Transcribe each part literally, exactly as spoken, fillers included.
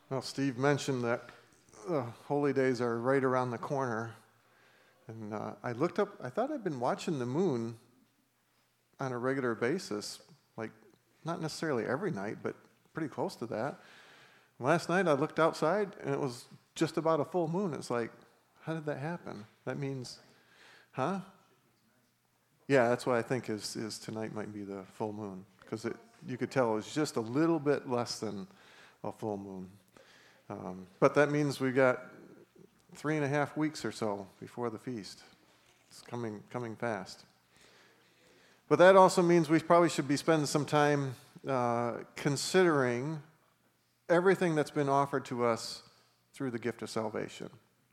Well, Steve mentioned that uh, holy days are right around the corner. And uh, I looked up, I thought I'd been watching the moon on a regular basis, like not necessarily every night, but pretty close to that. Last night I looked outside and it was just about a full moon. It's like, how did that happen? That means, huh? Yeah, that's what I think is, is tonight might be the full moon, because it you could tell it was just a little bit less than a full moon. Um, but that means we got three and a half weeks or so before the feast. It's coming coming fast. But that also means we probably should be spending some time uh, considering everything that's been offered to us through the gift of salvation.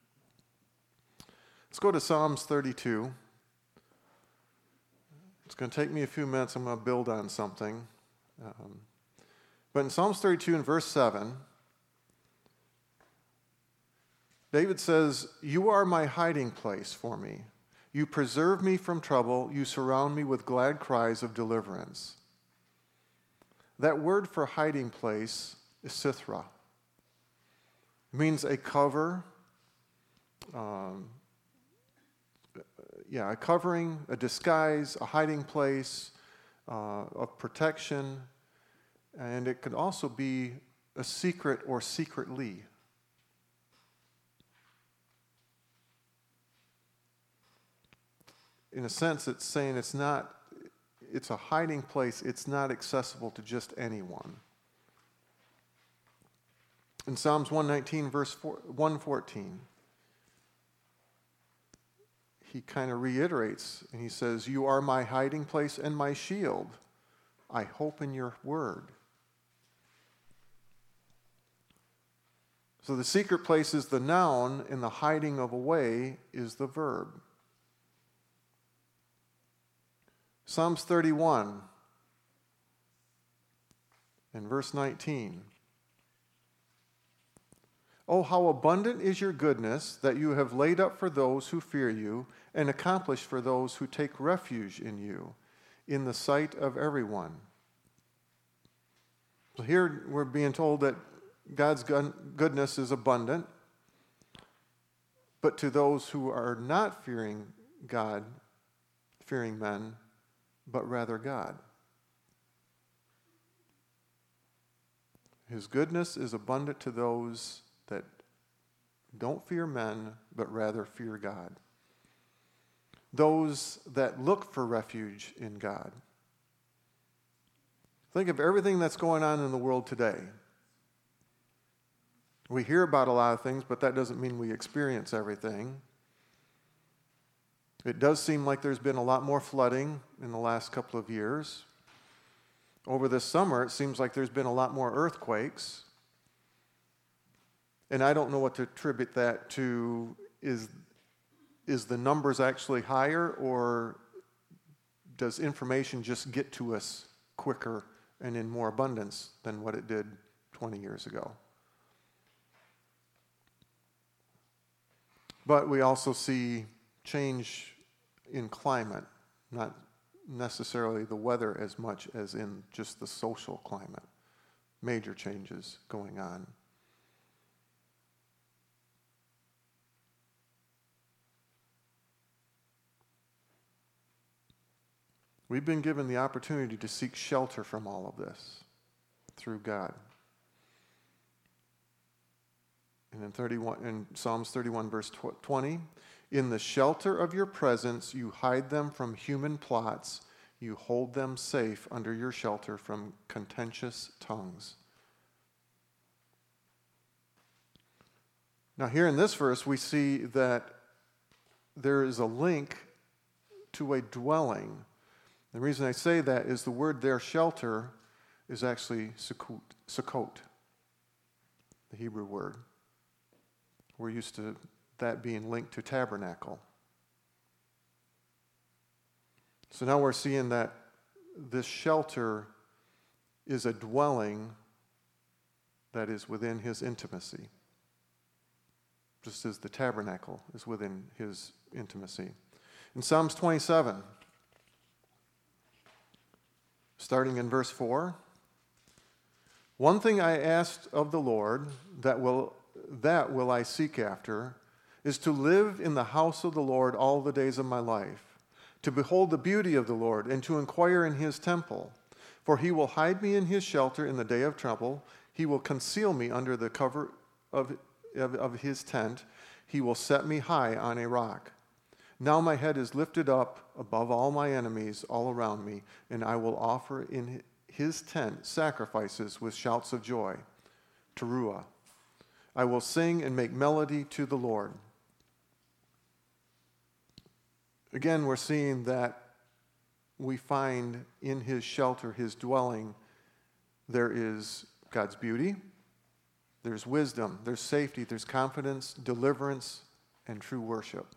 Let's go to Psalms thirty-two. It's going to take me a few minutes. I'm going to build on something. Um, but in Psalms thirty-two and verse seven, David says, "You are my hiding place for me. You preserve me from trouble. You surround me with glad cries of deliverance." That word for hiding place is sithra. It means a cover, um, yeah, a covering, a disguise, a hiding place uh, of protection, and it could also be a secret or secretly. In a sense, it's saying it's not, it's a hiding place, it's not accessible to just anyone. In Psalms one nineteen, verse one fourteen, he kind of reiterates, and he says, "You are my hiding place and my shield. I hope in your word." So the secret place is the noun, and the hiding of away is the verb. Psalms thirty-one and verse nineteen. "Oh, how abundant is your goodness that you have laid up for those who fear you and accomplished for those who take refuge in you, in the sight of everyone." So here we're being told that God's goodness is abundant, but to those who are not fearing God, fearing men, but rather God. His goodness is abundant to those that don't fear men, but rather fear God. Those that look for refuge in God. Think of everything that's going on in the world today. We hear about a lot of things, but that doesn't mean we experience everything. It does seem like there's been a lot more flooding in the last couple of years. Over this summer, it seems like there's been a lot more earthquakes. And I don't know what to attribute that to. Is, is the numbers actually higher, or does information just get to us quicker and in more abundance than what it did twenty years ago? But we also see change in climate, not necessarily the weather as much as in just the social climate. Major changes going on. We've been given the opportunity to seek shelter from all of this through God. And in thirty-one, in Psalms thirty-one, verse twenty, "In the shelter of your presence you hide them from human plots. You hold them safe under your shelter from contentious tongues." Now here in this verse we see that there is a link to a dwelling. The reason I say that is the word there, shelter, is actually sukkot, sukkot, the Hebrew word. We're used to that being linked to tabernacle. So now we're seeing that this shelter is a dwelling that is within his intimacy, just as the tabernacle is within his intimacy. In Psalms twenty-seven, starting in verse four, One thing I asked of the Lord, that will, that will I seek after, is to live in the house of the Lord all the days of my life, to behold the beauty of the Lord, and to inquire in his temple. For he will hide me in his shelter in the day of trouble. He will conceal me under the cover of, of, of his tent. He will set me high on a rock. Now my head is lifted up above all my enemies all around me, and I will offer in his tent sacrifices with shouts of joy. Teruah. I will sing and make melody to the Lord. Again, we're seeing that we find in his shelter, his dwelling, there is God's beauty, there's wisdom, there's safety, there's confidence, deliverance, and true worship.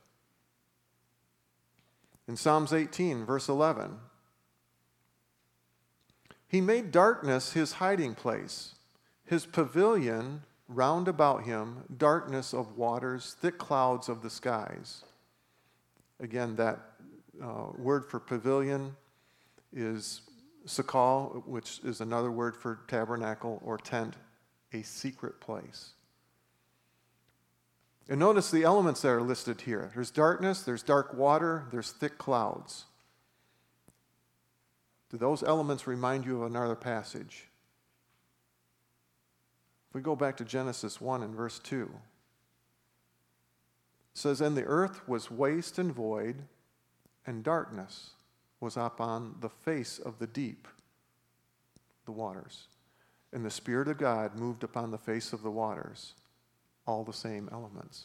In Psalms eighteen, verse eleven, he made darkness his hiding place, his pavilion round about him, darkness of waters, thick clouds of the skies. Again, that uh, word for pavilion is sakal, which is another word for tabernacle or tent, a secret place. And notice the elements that are listed here. There's darkness, there's dark water, there's thick clouds. Do those elements remind you of another passage? If we go back to Genesis one and verse two, it says, "And the earth was waste and void, and darkness was upon the face of the deep," the waters. "And the Spirit of God moved upon the face of the waters," all the same elements.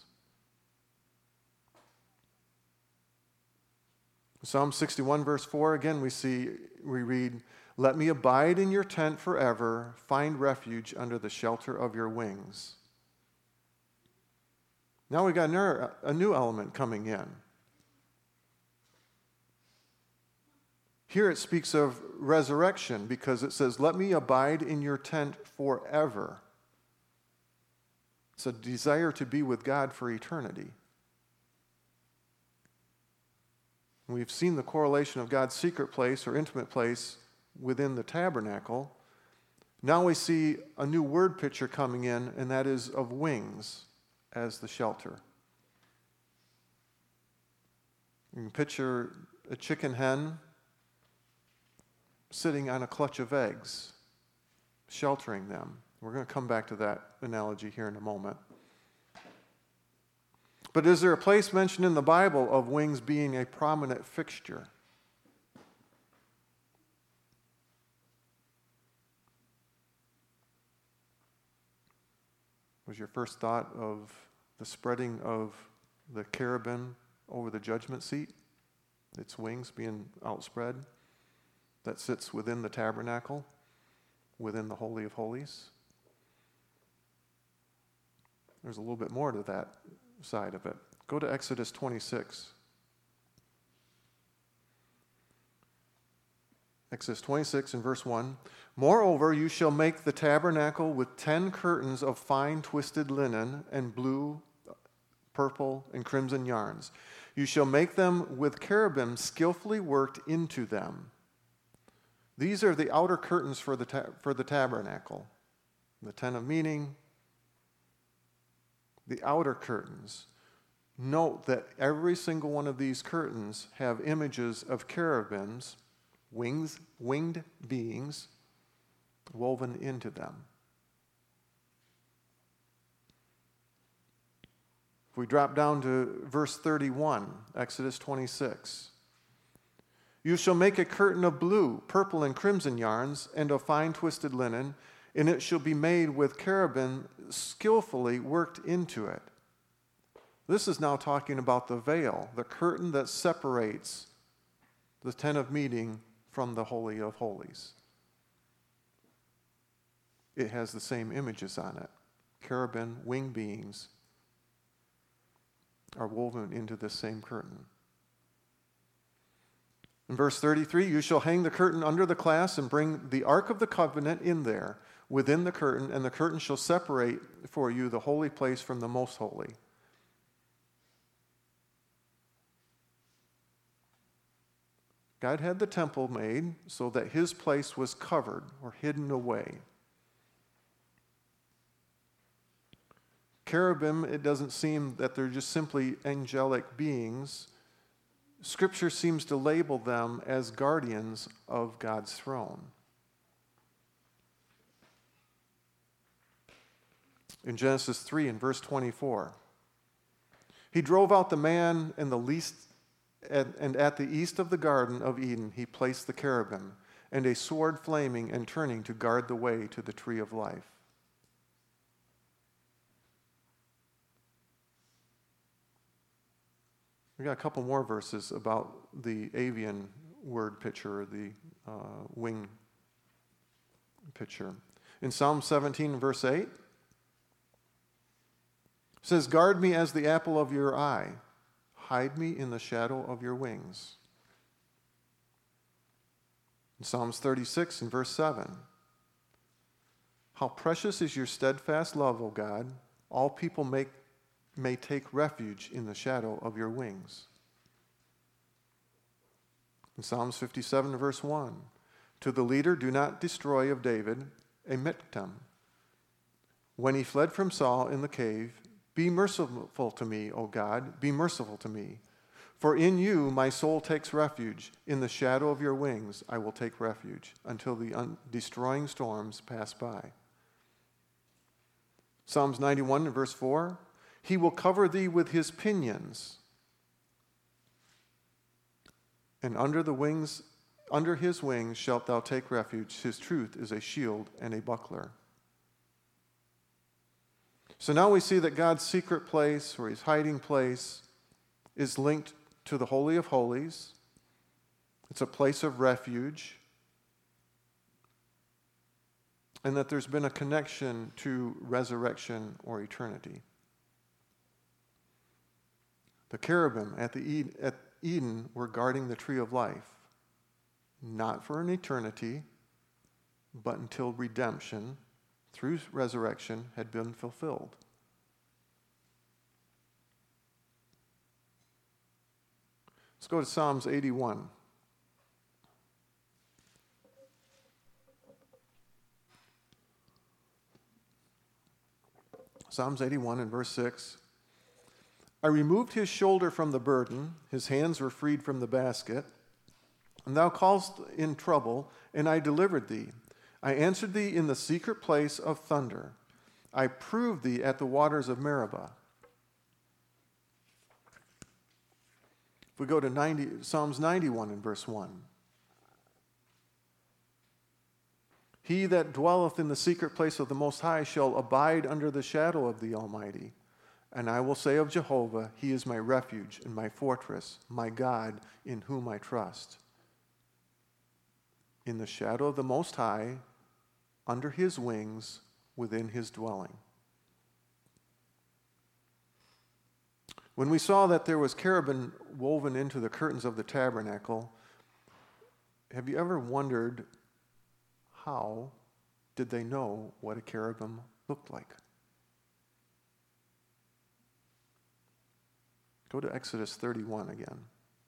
Psalm sixty-one, verse four, again we see, we read, "Let me abide in your tent forever, find refuge under the shelter of your wings." Now we got another, a new element coming in. Here it speaks of resurrection because it says, "Let me abide in your tent forever." It's a desire to be with God for eternity. We've seen the correlation of God's secret place or intimate place within the tabernacle. Now we see a new word picture coming in, and that is of wings as the shelter. You can picture a chicken hen sitting on a clutch of eggs, sheltering them. We're going to come back to that analogy here in a moment. But is there a place mentioned in the Bible of wings being a prominent fixture? Was your first thought of the spreading of the cherubim over the judgment seat? Its wings being outspread? That sits within the tabernacle, within the Holy of Holies? There's a little bit more to that side of it. Go to Exodus twenty-six. Exodus twenty-six and verse one. "Moreover, you shall make the tabernacle with ten curtains of fine twisted linen and blue, purple, and crimson yarns. You shall make them with cherubim skillfully worked into them." These are the outer curtains for the ta- for the tabernacle. The tent of meeting, the outer curtains. Note that every single one of these curtains have images of cherubims, wings, winged beings, woven into them. If we drop down to verse thirty-one, Exodus twenty-six. "You shall make a curtain of blue, purple, and crimson yarns, and of fine twisted linen, and it shall be made with cherubim skillfully worked into it." This is now talking about the veil, the curtain that separates the tent of meeting from the Holy of Holies. It has the same images on it. Cherubim, winged beings, are woven into this same curtain. In verse thirty-three, "You shall hang the curtain under the clasp and bring the Ark of the Covenant in there within the curtain, and the curtain shall separate for you the holy place from the most holy." God had the temple made so that his place was covered or hidden away. cherubim, it doesn't seem that they're just simply angelic beings. Scripture seems to label them as guardians of God's throne. In Genesis three, in verse twenty-four, he drove out the man in the least, and at the east of the Garden of Eden he placed the cherubim, and a sword flaming and turning to guard the way to the tree of life. We got a couple more verses about the avian word picture, or the uh, wing picture. In Psalm seventeen, verse eight, it says, "Guard me as the apple of your eye. Hide me in the shadow of your wings." In Psalms thirty-six, in verse seven, "How precious is your steadfast love, O God! All people make may take refuge in the shadow of your wings." In Psalms fifty-seven, verse one, "To the leader do not destroy of David a miktam. When he fled from Saul in the cave, be merciful to me, O God, be merciful to me. For in you my soul takes refuge. In the shadow of your wings I will take refuge until the un- destroying storms pass by." Psalms ninety-one, verse four, "He will cover thee with his pinions, and under the wings, under his wings shalt thou take refuge. His truth is a shield and a buckler." So now we see that God's secret place, or his hiding place, is linked to the Holy of Holies. It's a place of refuge. And that there's been a connection to resurrection or eternity. The cherubim at, the Eden, at Eden were guarding the tree of life, not for an eternity, but until redemption through resurrection had been fulfilled. Let's go to Psalms eighty-one. Psalms eighty-one and verse six. "I removed his shoulder from the burden, his hands were freed from the basket. And thou calledst in trouble, and I delivered thee. I answered thee in the secret place of thunder. I proved thee at the waters of Meribah." If we go to ninety, Psalms ninety-one and verse one. "He that dwelleth in the secret place of the Most High shall abide under the shadow of the Almighty. And I will say of Jehovah, He is my refuge and my fortress, my God in whom I trust." In the shadow of the Most High, under his wings, within his dwelling. When we saw that there was cherubim woven into the curtains of the tabernacle, have you ever wondered how did they know what a cherubim looked like? Go to Exodus thirty-one again.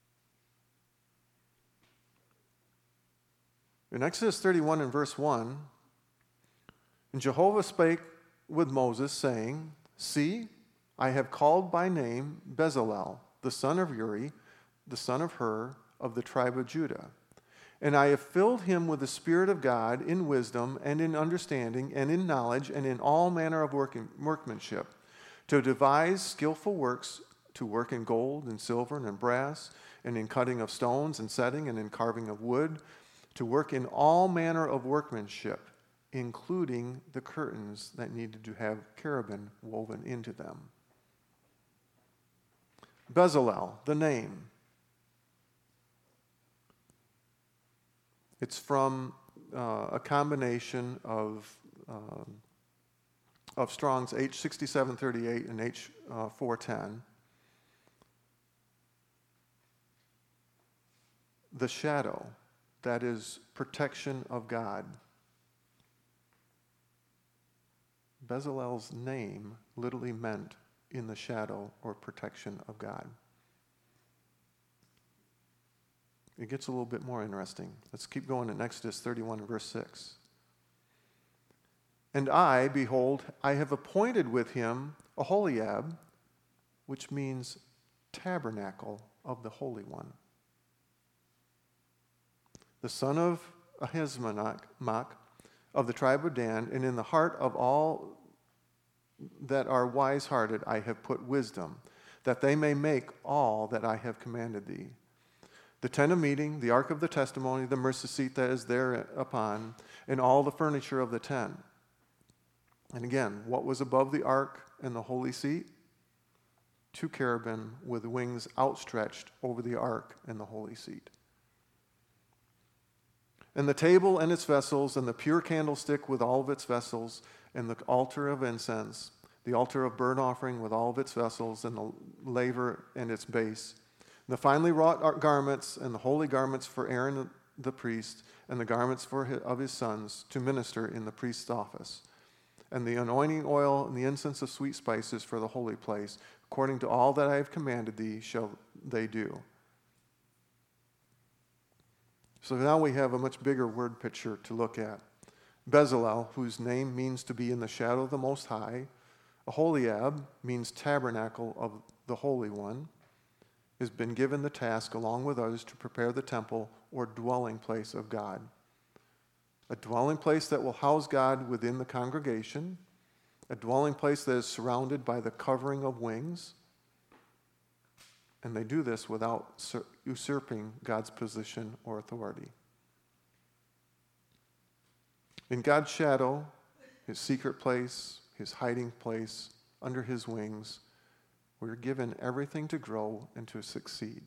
In Exodus thirty-one and verse one, "And Jehovah spake with Moses, saying, See, I have called by name Bezalel, the son of Uri, the son of Hur, of the tribe of Judah. And I have filled him with the Spirit of God in wisdom and in understanding and in knowledge and in all manner of working, workmanship, to devise skillful works, to work in gold and silver and in brass, and in cutting of stones and setting and in carving of wood, to work in all manner of workmanship, including the curtains that needed to have cherubim woven into them." Bezalel, the name. It's from uh, a combination of um, of Strong's H sixty-seven thirty-eight and H four ten. The shadow, that is protection of God. Bezalel's name literally meant in the shadow or protection of God. It gets a little bit more interesting. Let's keep going in Exodus thirty-one and verse six. And I, behold, I have appointed with him Aholiab, which means tabernacle of the Holy One, the son of Ahisamach of the tribe of Dan, and in the heart of all that are wise-hearted I have put wisdom, that they may make all that I have commanded thee. The tent of meeting, the ark of the testimony, the mercy seat that is thereupon, and all the furniture of the tent. And again, what was above the ark and the holy seat? Two cherubim with wings outstretched over the ark and the holy seat. And the table and its vessels, and the pure candlestick with all of its vessels, and the altar of incense, the altar of burnt offering with all of its vessels, and the laver and its base, and the finely wrought garments, and the holy garments for Aaron the priest, and the garments for his, of his sons to minister in the priest's office, and the anointing oil and the incense of sweet spices for the holy place, according to all that I have commanded thee shall they do. So now we have a much bigger word picture to look at. Bezalel, whose name means to be in the shadow of the Most High, Aholiab means tabernacle of the Holy One, has been given the task, along with others, to prepare the temple or dwelling place of God. A dwelling place that will house God within the congregation, a dwelling place that is surrounded by the covering of wings, and they do this without usurping God's position or authority. In God's shadow, his secret place, his hiding place, under his wings, we're given everything to grow and to succeed.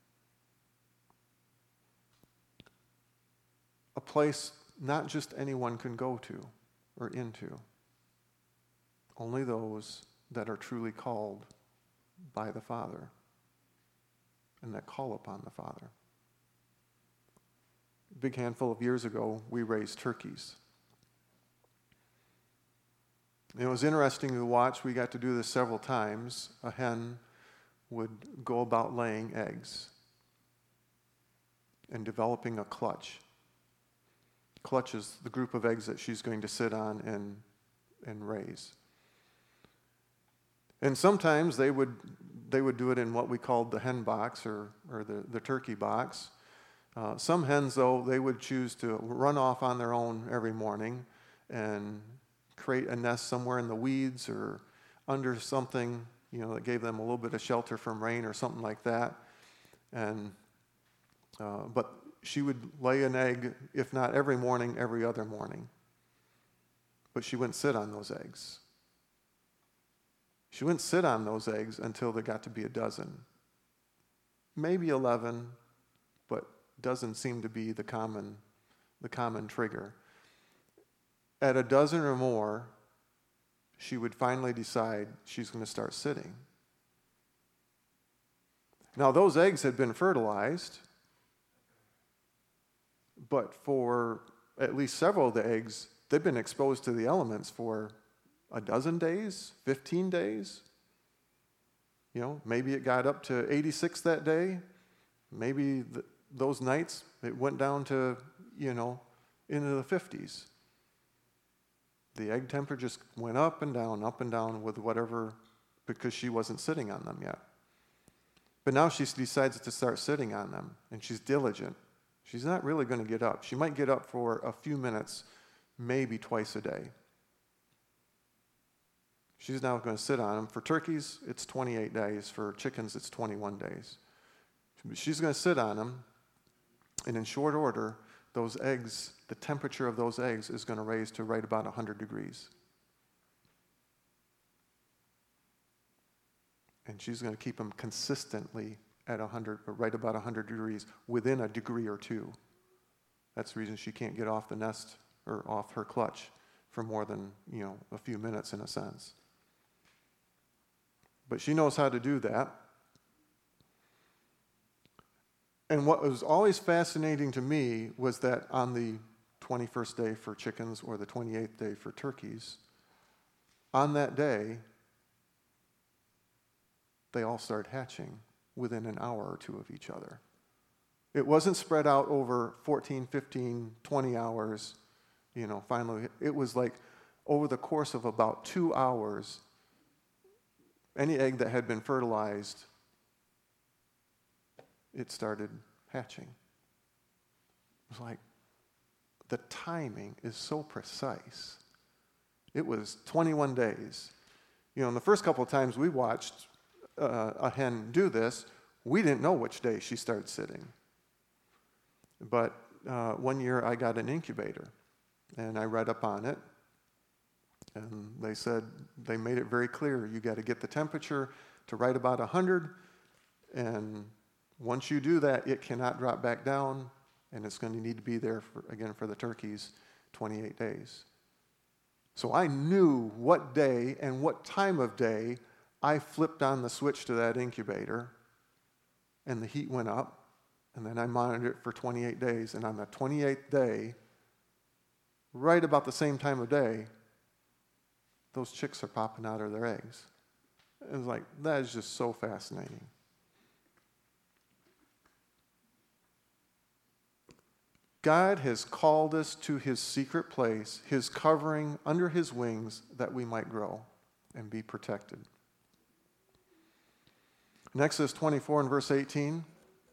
A place not just anyone can go to or into. Only those that are truly called by the Father and that call upon the Father. A big handful of years ago, we raised turkeys. It was interesting to watch. We got to do this several times. A hen would go about laying eggs and developing a clutch. Clutch is the group of eggs that she's going to sit on and, and raise. And sometimes they would they would do it in what we called the hen box or, or the, the turkey box. Uh, some hens, though, they would choose to run off on their own every morning and create a nest somewhere in the weeds or under something, you know, that gave them a little bit of shelter from rain or something like that. And uh, but she would lay an egg, if not every morning, every other morning. But she wouldn't sit on those eggs. She wouldn't sit on those eggs until there got to be a dozen. Maybe eleven, but dozen seemed to be the common, the common trigger. At a dozen or more, she would finally decide she's going to start sitting. Now, those eggs had been fertilized, but for at least several of the eggs, they've been exposed to the elements for a dozen days, fifteen days. You know, maybe it got up to eighty-six that day. Maybe the, those nights it went down to, you know, into the fifties. The egg temperature just went up and down, up and down with whatever, because she wasn't sitting on them yet. But now she decides to start sitting on them, and she's diligent. She's not really going to get up. She might get up for a few minutes, maybe twice a day. She's now going to sit on them. For turkeys, it's twenty-eight days. For chickens, it's twenty-one days. She's going to sit on them, and in short order, those eggs, the temperature of those eggs is going to raise to right about one hundred degrees. And she's going to keep them consistently at one hundred, or right about one hundred degrees, within a degree or two. That's the reason she can't get off the nest or off her clutch for more than, you know, a few minutes in a sense. But she knows how to do that. And what was always fascinating to me was that on the twenty-first day for chickens or the twenty-eighth day for turkeys, on that day, they all start hatching within an hour or two of each other. It wasn't spread out over fourteen, fifteen, twenty hours, you know, finally. It was like over the course of about two hours, any egg that had been fertilized, it started hatching. It was like, the timing is so precise. It was twenty-one days. You know, in the first couple of times we watched uh, a hen do this, we didn't know which day she started sitting. But uh, one year I got an incubator, and I read up on it, and they said, they made it very clear, you got to get the temperature to right about one hundred, and once you do that, it cannot drop back down, and it's going to need to be there, for, again, for the turkeys, twenty-eight days. So I knew what day and what time of day I flipped on the switch to that incubator, and the heat went up, and then I monitored it for twenty-eight days, and on the twenty-eighth day, right about the same time of day, those chicks are popping out of their eggs. It was like, that is just so fascinating. God has called us to his secret place, his covering under his wings, that we might grow and be protected. In Exodus twenty-four and verse eighteen,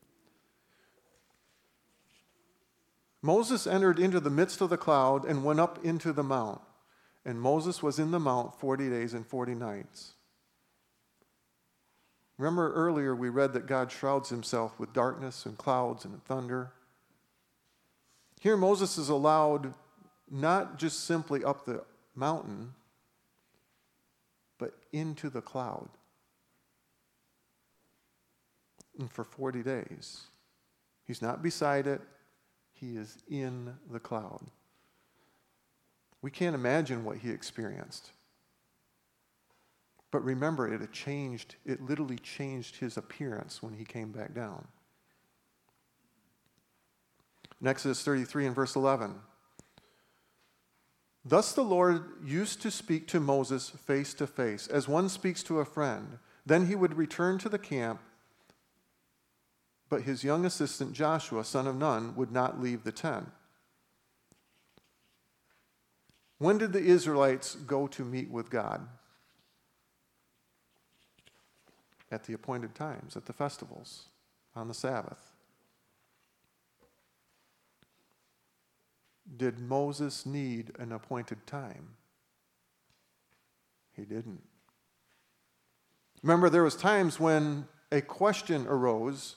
Moses entered into the midst of the cloud and went up into the mount. And Moses was in the mount forty days and forty nights. Remember earlier we read that God shrouds himself with darkness and clouds and thunder. Here Moses is allowed not just simply up the mountain, but into the cloud. And for forty days. He's not beside it. He is in the cloud. We can't imagine what he experienced. But remember, it had changed, it literally changed his appearance when he came back down. In Exodus thirty-three and verse eleven, thus the Lord used to speak to Moses face to face, as one speaks to a friend. Then he would return to the camp, but his young assistant Joshua, son of Nun, would not leave the tent. When did the Israelites go to meet with God? At the appointed times, at the festivals, on the Sabbath. Did Moses need an appointed time? He didn't. Remember, there was times when a question arose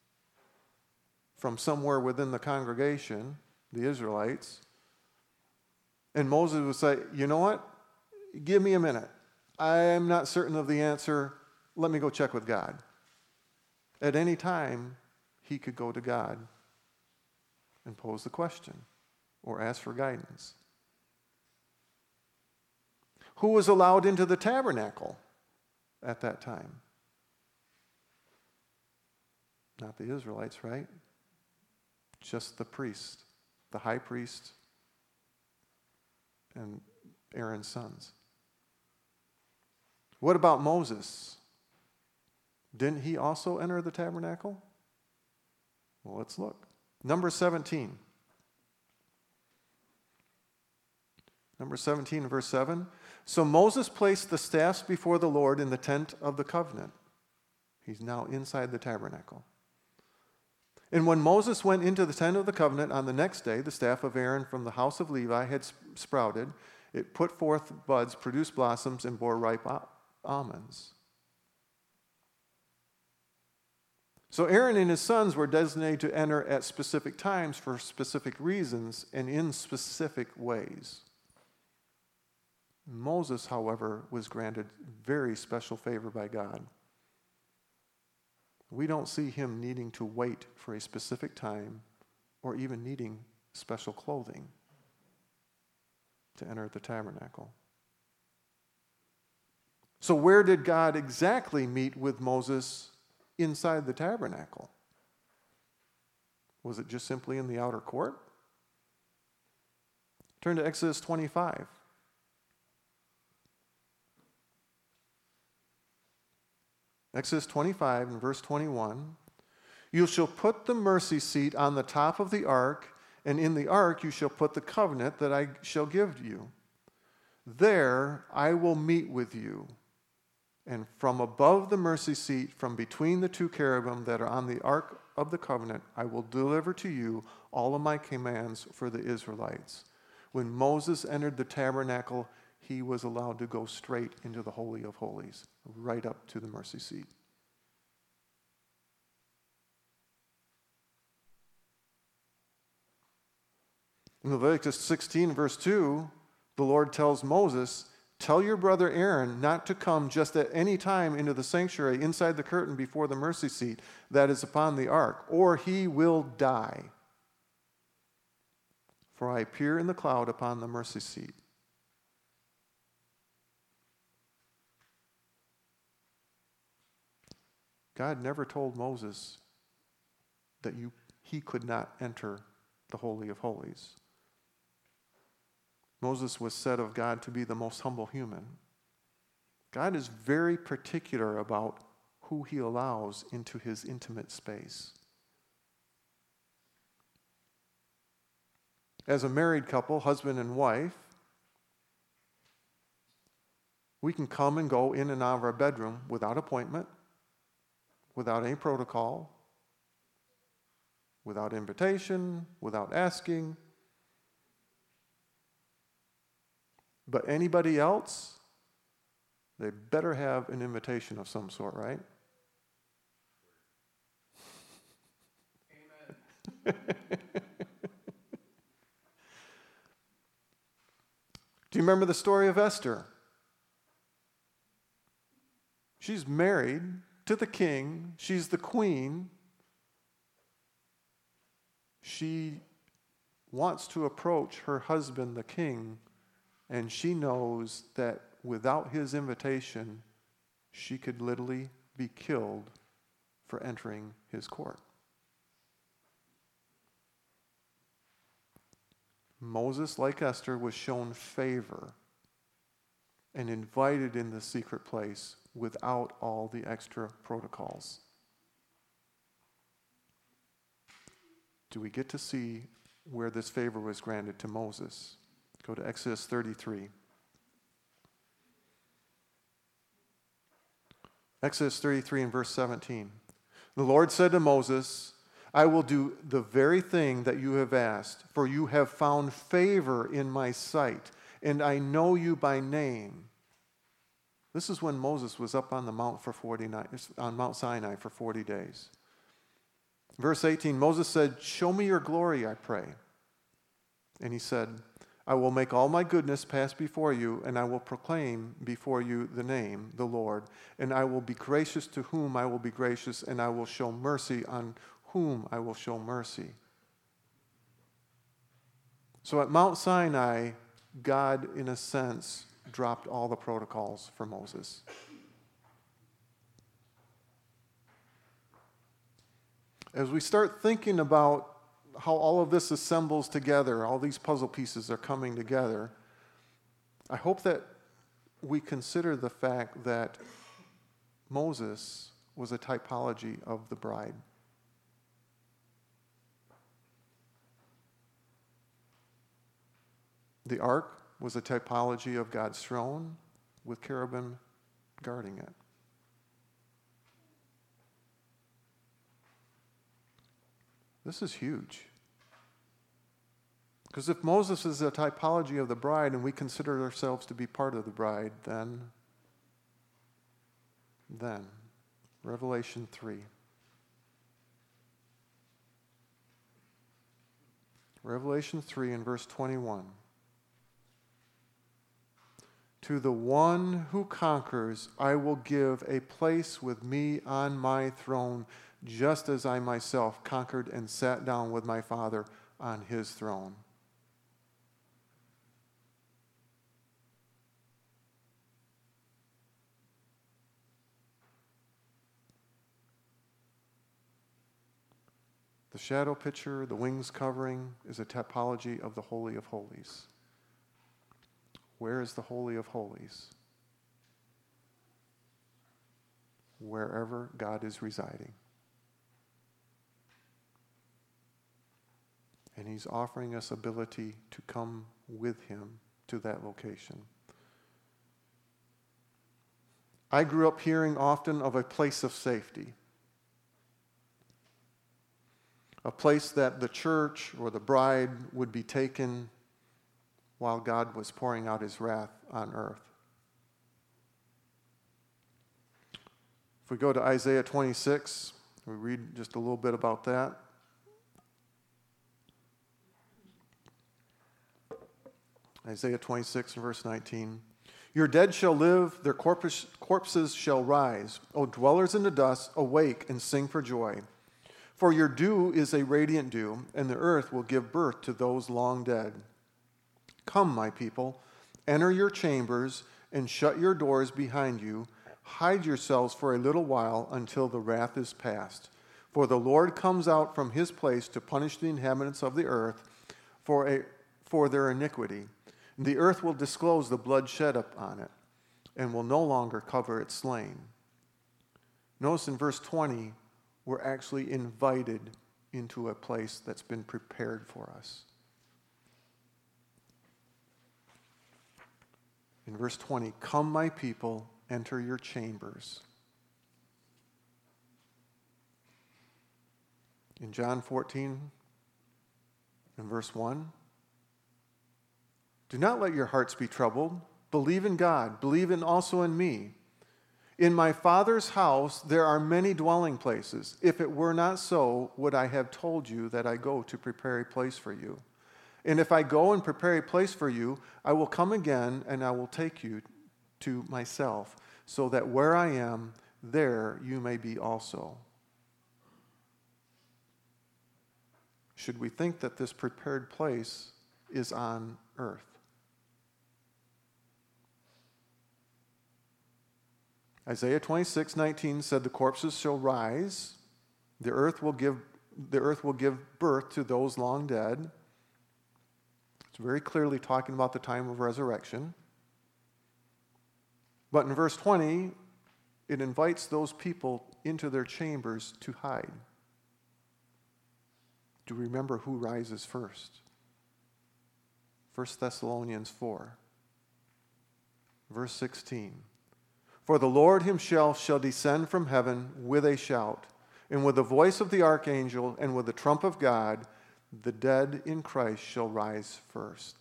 from somewhere within the congregation, the Israelites, and Moses would say, you know what? Give me a minute. I am not certain of the answer. Let me go check with God. At any time, he could go to God and pose the question or ask for guidance. Who was allowed into the tabernacle at that time? Not the Israelites, right? Just the priest, the high priest, and Aaron's sons. What about Moses? Didn't he also enter the tabernacle? Well, let's look. Number seventeen. Number seventeen, verse seven. So Moses placed the staffs before the Lord in the tent of the covenant. He's now inside the tabernacle. And when Moses went into the tent of the covenant on the next day, the staff of Aaron from the house of Levi had sprouted. It put forth buds, produced blossoms, and bore ripe almonds. So Aaron and his sons were designated to enter at specific times for specific reasons and in specific ways. Moses, however, was granted very special favor by God. We don't see him needing to wait for a specific time or even needing special clothing to enter the tabernacle. So where did God exactly meet with Moses inside the tabernacle? Was it just simply in the outer court? Turn to Exodus twenty-five. Exodus twenty-five and verse twenty-one. You shall put the mercy seat on the top of the ark, and in the ark you shall put the covenant that I shall give you. There I will meet with you. And from above the mercy seat, from between the two cherubim that are on the ark of the covenant, I will deliver to you all of my commands for the Israelites. When Moses entered the tabernacle, he was allowed to go straight into the Holy of Holies, right up to the mercy seat. In Leviticus sixteen, verse two, the Lord tells Moses, tell your brother Aaron not to come just at any time into the sanctuary inside the curtain before the mercy seat that is upon the ark, or he will die. For I appear in the cloud upon the mercy seat. God never told Moses that you, he could not enter the Holy of Holies. Moses was said of God to be the most humble human. God is very particular about who he allows into his intimate space. As a married couple, husband and wife, we can come and go in and out of our bedroom without appointment, without any protocol, without invitation, without asking. But anybody else, they better have an invitation of some sort, right? Amen. Do you remember the story of Esther? She's married to the king. She's the queen. She wants to approach her husband, the king, and she knows that without his invitation, she could literally be killed for entering his court. Moses, like Esther, was shown favor and invited in the secret place without all the extra protocols. Do we get to see where this favor was granted to Moses? Go to Exodus thirty-three. Exodus thirty-three and verse seventeen. The Lord said to Moses, I will do the very thing that you have asked, for you have found favor in my sight, and I know you by name. This is when Moses was up on the mount for forty-nine, on Mount Sinai for forty days. Verse eighteen, Moses said, show me your glory, I pray. And he said, I will make all my goodness pass before you, and I will proclaim before you the name, the Lord. And I will be gracious to whom I will be gracious, and I will show mercy on whom I will show mercy. So at Mount Sinai, God, in a sense, dropped all the protocols for Moses. As we start thinking about how all of this assembles together, all these puzzle pieces are coming together, I hope that we consider the fact that Moses was a typology of the bride. The ark was a typology of God's throne with cherubim guarding it. This is huge. Because if Moses is a typology of the bride and we consider ourselves to be part of the bride, then, then, Revelation three. Revelation three and verse twenty-one. To the one who conquers, I will give a place with me on my throne, just as I myself conquered and sat down with my Father on his throne. The shadow picture, the wings covering, is a typology of the Holy of Holies. Where is the Holy of Holies? Wherever God is residing. And he's offering us ability to come with him to that location. I grew up hearing often of a place of safety, a place that the church or the bride would be taken while God was pouring out his wrath on earth. If we go to Isaiah twenty-six, we read just a little bit about that. Isaiah twenty-six and verse nineteen. Your dead shall live, their corpus, corpses shall rise. O dwellers in the dust, awake and sing for joy. For your dew is a radiant dew, and the earth will give birth to those long dead. Come, my people, enter your chambers and shut your doors behind you. Hide yourselves for a little while until the wrath is past. For the Lord comes out from his place to punish the inhabitants of the earth for, a, for their iniquity. The earth will disclose the blood shed upon it and will no longer cover its slain. Notice in verse twenty, we're actually invited into a place that's been prepared for us. In verse twenty, come, my people, enter your chambers. In John fourteen, in verse one, do not let your hearts be troubled. Believe in God. Believe in also in me. In my Father's house there are many dwelling places. If it were not so, would I have told you that I go to prepare a place for you? And if I go and prepare a place for you, I will come again and I will take you to myself, so that where I am, there you may be also. Should we think that this prepared place is on earth? Isaiah twenty-six nineteen said, the corpses shall rise, the earth will give, the earth will give birth to those long dead. It's very clearly talking about the time of resurrection. But in verse twenty, it invites those people into their chambers to hide. Do you remember who rises first? First Thessalonians four, verse sixteen. For the Lord himself shall descend from heaven with a shout, and with the voice of the archangel, and with the trump of God, the dead in Christ shall rise first.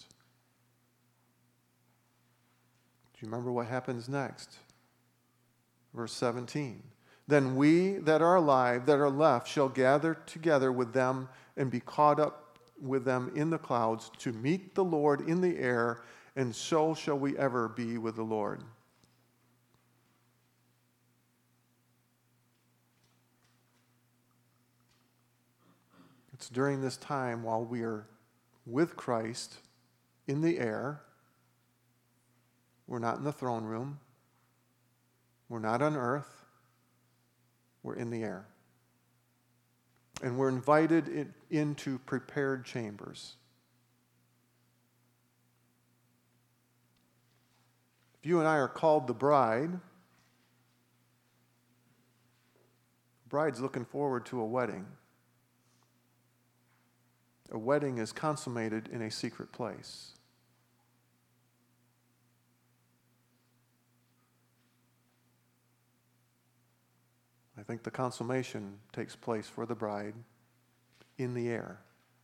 Do you remember what happens next? Verse seventeen. Then we that are alive, that are left, shall gather together with them and be caught up with them in the clouds to meet the Lord in the air, and so shall we ever be with the Lord. It's during this time while we are with Christ in the air. We're not in the throne room. We're not on earth. We're in the air. And we're invited in, into prepared chambers. If you and I are called the bride, the bride's looking forward to a wedding. A wedding is consummated in a secret place. I think the consummation takes place for the bride in the air.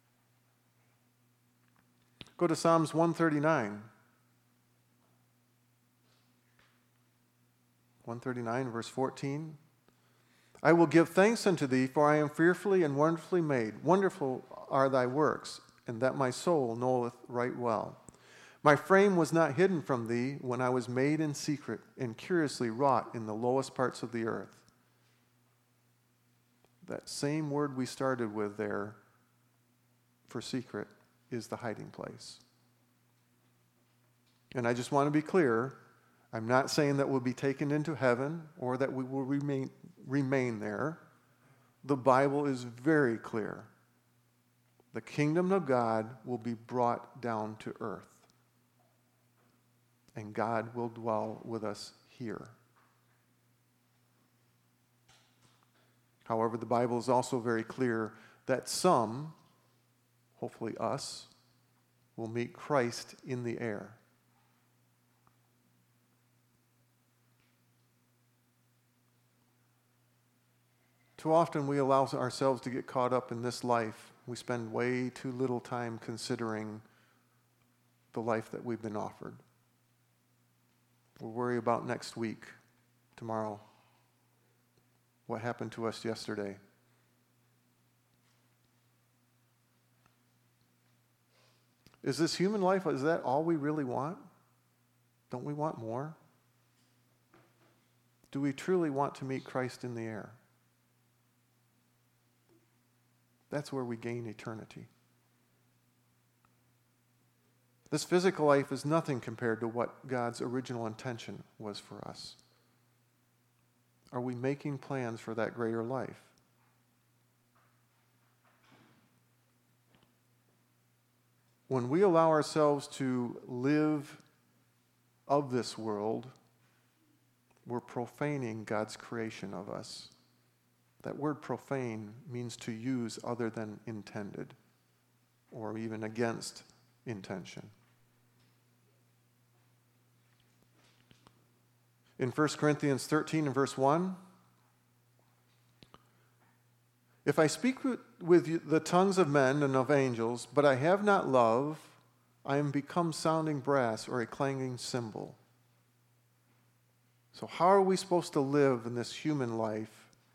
Go to Psalms one thirty-nine. one thirty-nine, verse fourteen. I will give thanks unto thee, for I am fearfully and wonderfully made. Wonderful are thy works, and that my soul knoweth right well. My frame was not hidden from thee when I was made in secret and curiously wrought in the lowest parts of the earth. That same word we started with there for secret is the hiding place. And I just want to be clear, I'm not saying that we'll be taken into heaven or that we will remain, remain there. The Bible is very clear. The kingdom of God will be brought down to earth. And God will dwell with us here. However, the Bible is also very clear that some, hopefully us, will meet Christ in the air. Too often we allow ourselves to get caught up in this life. We spend way too little time considering the life that we've been offered. We worry about next week, tomorrow, what happened to us yesterday. Is this human life, is that all we really want? Don't we want more? Do we truly want to meet Christ in the air? That's where we gain eternity. This physical life is nothing compared to what God's original intention was for us. Are we making plans for that greater life? When we allow ourselves to live of this world, we're profaning God's creation of us. That word profane means to use other than intended, or even against intention. In First Corinthians thirteen and verse one, if I speak with the tongues of men and of angels, but I have not love, I am become sounding brass or a clanging cymbal. So how are we supposed to live in this human life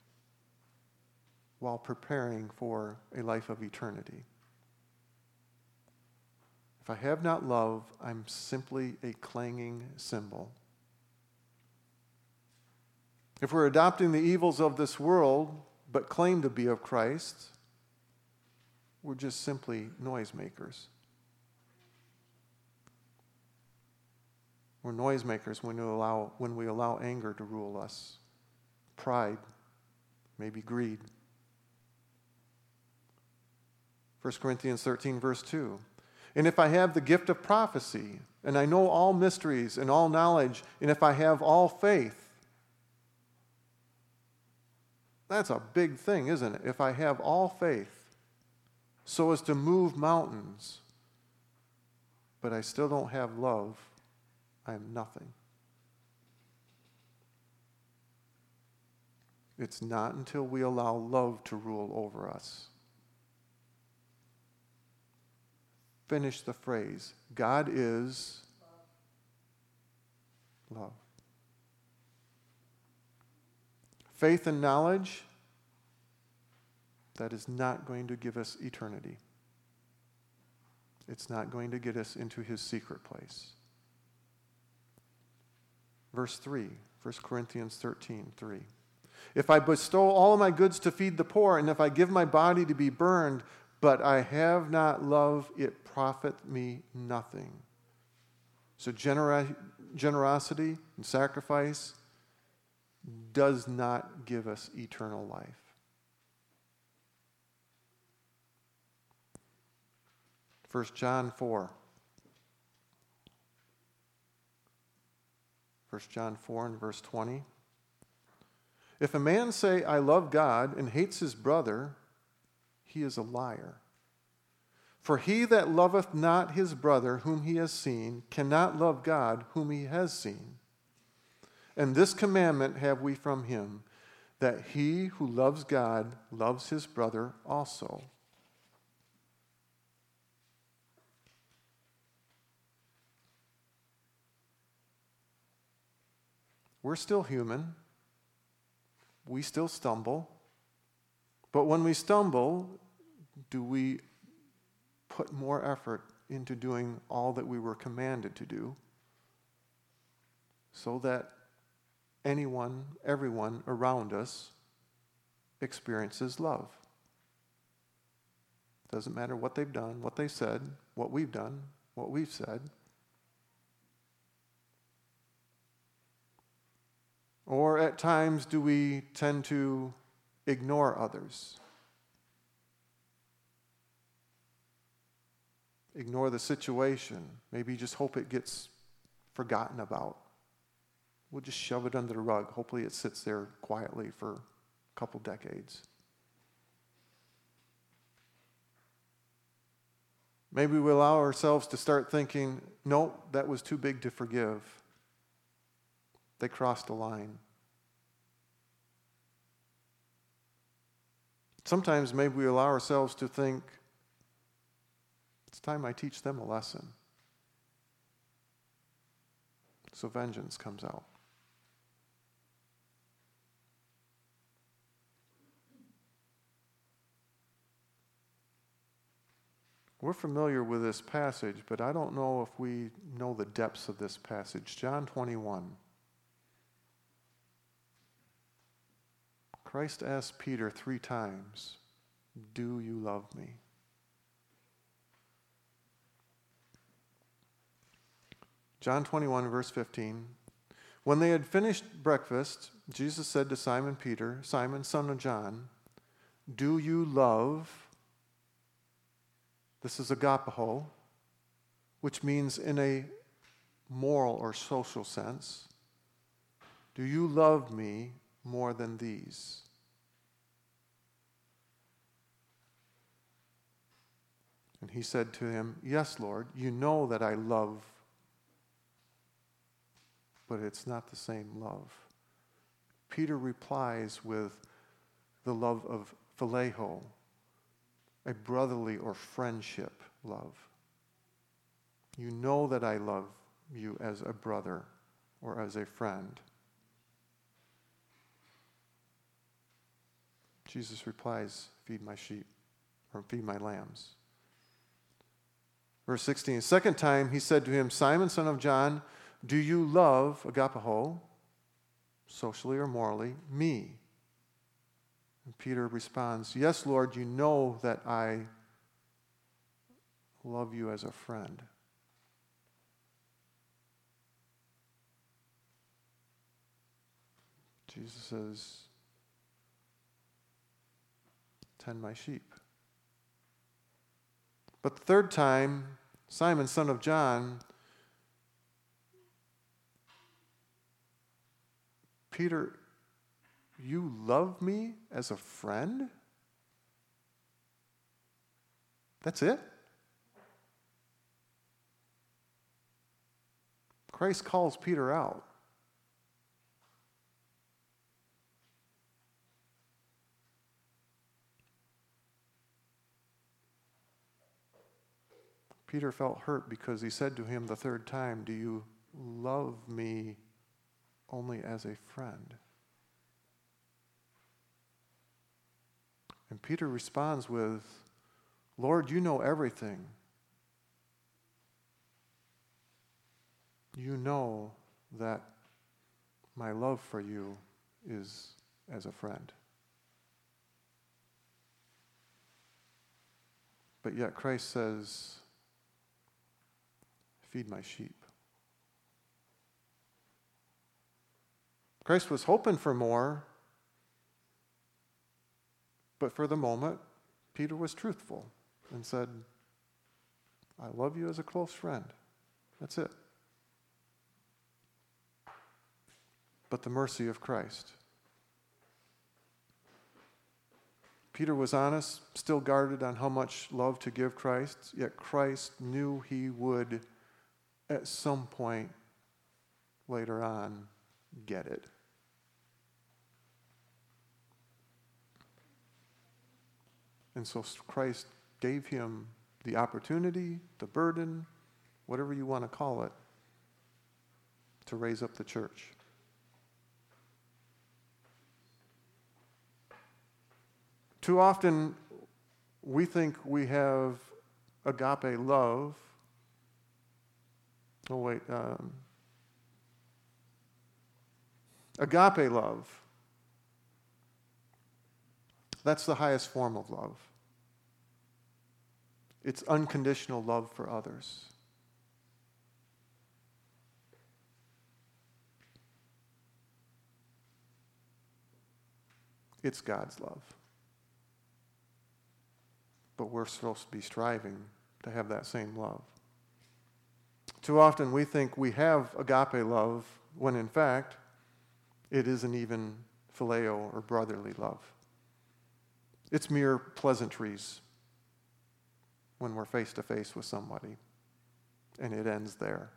while preparing for a life of eternity? If I have not love, I'm simply a clanging cymbal. If we're adopting the evils of this world, but claim to be of Christ, we're just simply noisemakers. We're noisemakers when we allow, when we allow anger to rule us, pride, maybe greed. First Corinthians thirteen, verse two. And if I have the gift of prophecy, and I know all mysteries and all knowledge, and if I have all faith, that's a big thing, isn't it? If I have all faith so as to move mountains, but I still don't have love, I am nothing. It's not until we allow love to rule over us. Finish the phrase. God is love. Faith and knowledge, that is not going to give us eternity. It's not going to get us into his secret place. Verse three, First Corinthians thirteen, three. If I bestow all of my goods to feed the poor, and if I give my body to be burned, but I have not love, it profit me nothing. So genera- generosity and sacrifice does not give us eternal life. First John four. First John four and verse twenty. If a man say, I love God, and hates his brother, he is a liar. For he that loveth not his brother whom he has seen cannot love God whom he has seen. And this commandment have we from him, that he who loves God loves his brother also. We're still human. We still stumble. But when we stumble, do we put more effort into doing all that we were commanded to do so that anyone, everyone around us experiences love? Doesn't matter what they've done, what they said, what we've done, what we've said. Or at times do we tend to ignore others? Ignore the situation. Maybe just hope it gets forgotten about. We'll just shove it under the rug. Hopefully it sits there quietly for a couple decades. Maybe we allow ourselves to start thinking, no, that was too big to forgive. They crossed a line. Sometimes maybe we allow ourselves to think, it's time I teach them a lesson. So vengeance comes out. We're familiar with this passage, but I don't know if we know the depths of this passage. John twenty-one. Christ asked Peter three times, "Do you love me?" John twenty-one, verse fifteen. When they had finished breakfast, Jesus said to Simon Peter, "Simon, son of John, do you love..." This is agapao, which means in a moral or social sense. "Do you love me more than these?" And he said to him, "Yes, Lord, you know that I love," but it's not the same love. Peter replies with the love of phileo, a brotherly or friendship love. You know that I love you as a brother or as a friend. Jesus replies, "Feed my sheep," or "feed my lambs." Verse sixteen, second time he said to him, "Simon, son of John, do you love," agapao, socially or morally, "me?" And Peter responds, "Yes, Lord, you know that I love you as a friend." Jesus says, "Tend my sheep." But the third time, "Simon, son of John," Peter, you love me as a friend? That's it? Christ calls Peter out. Peter felt hurt because he said to him the third time, "Do you love me only as a friend?" And Peter responds with, "Lord, you know everything. You know that my love for you is as a friend." But yet Christ says, "Feed my sheep." Christ was hoping for more, but for the moment, Peter was truthful and said, "I love you as a close friend." That's it. But the mercy of Christ. Peter was honest, still guarded on how much love to give Christ, yet Christ knew he would, at some point later on, get it. And so Christ gave him the opportunity, the burden, whatever you want to call it, to raise up the church. Too often, we think we have agape love. Oh, wait. Um, agape love. That's the highest form of love. It's unconditional love for others. It's God's love. But we're supposed to be striving to have that same love. Too often we think we have agape love when in fact it isn't even phileo or brotherly love. It's mere pleasantries when we're face to face with somebody, and it ends there.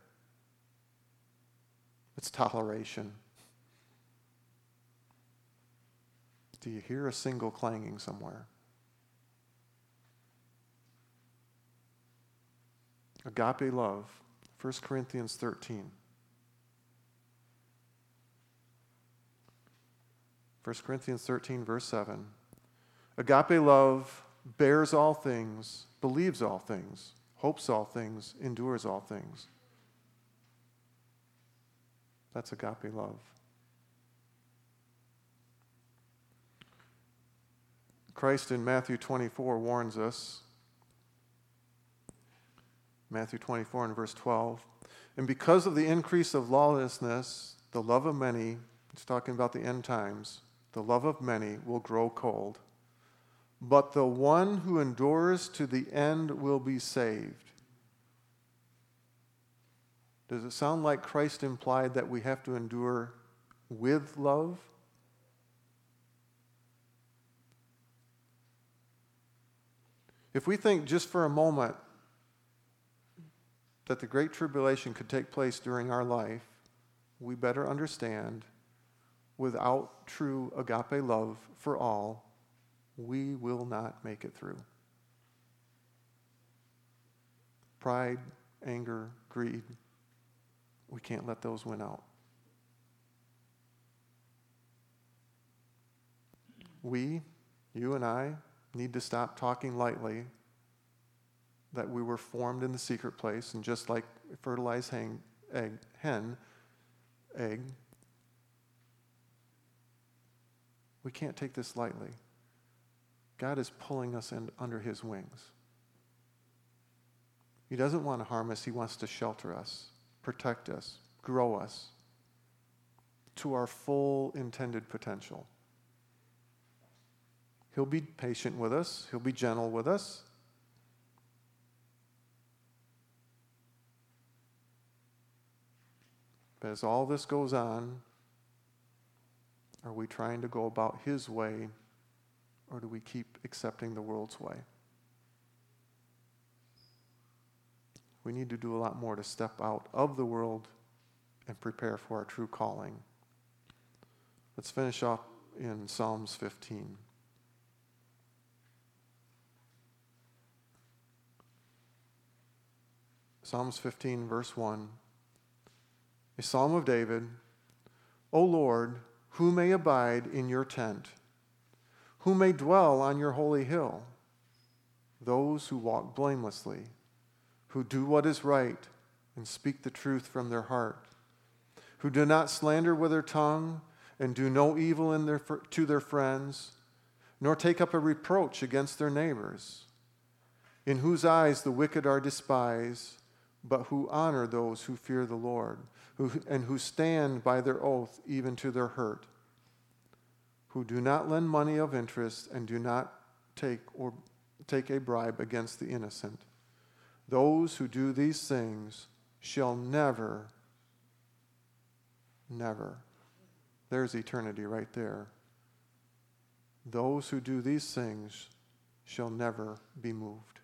It's toleration. Do you hear a cymbal clanging somewhere? Agape love, First Corinthians thirteen. First Corinthians thirteen, verse seven. Agape love bears all things, believes all things, hopes all things, endures all things. That's agape love. Christ in Matthew twenty-four warns us, Matthew twenty-four and verse twelve, and because of the increase of lawlessness, the love of many, it's talking about the end times, the love of many will grow cold. But the one who endures to the end will be saved. Does it sound like Christ implied that we have to endure with love? If we think just for a moment that the Great Tribulation could take place during our life, we better understand, without true agape love for all, we will not make it through. Pride, anger, greed, we can't let those win out. We, you and I, need to stop talking lightly that we were formed in the secret place, and just like a fertilized hang, egg, hen, egg, we can't take this lightly. God is pulling us in under his wings. He doesn't want to harm us. He wants to shelter us, protect us, grow us to our full intended potential. He'll be patient with us. He'll be gentle with us. But as all this goes on, are we trying to go about his way, or do we keep accepting the world's way? We need to do a lot more to step out of the world and prepare for our true calling. Let's finish up in Psalms fifteen. Psalms fifteen, verse one. A psalm of David. O Lord, who may abide in your tent? Who may dwell on your holy hill? Those who walk blamelessly, who do what is right and speak the truth from their heart, who do not slander with their tongue and do no evil in their, to their friends, nor take up a reproach against their neighbors, in whose eyes the wicked are despised, but who honor those who fear the Lord, who, and who stand by their oath even to their hurt, who do not lend money of interest and do not take or take a bribe against the innocent. Those who do these things shall never, never, there's eternity right there. Those who do these things shall never be moved.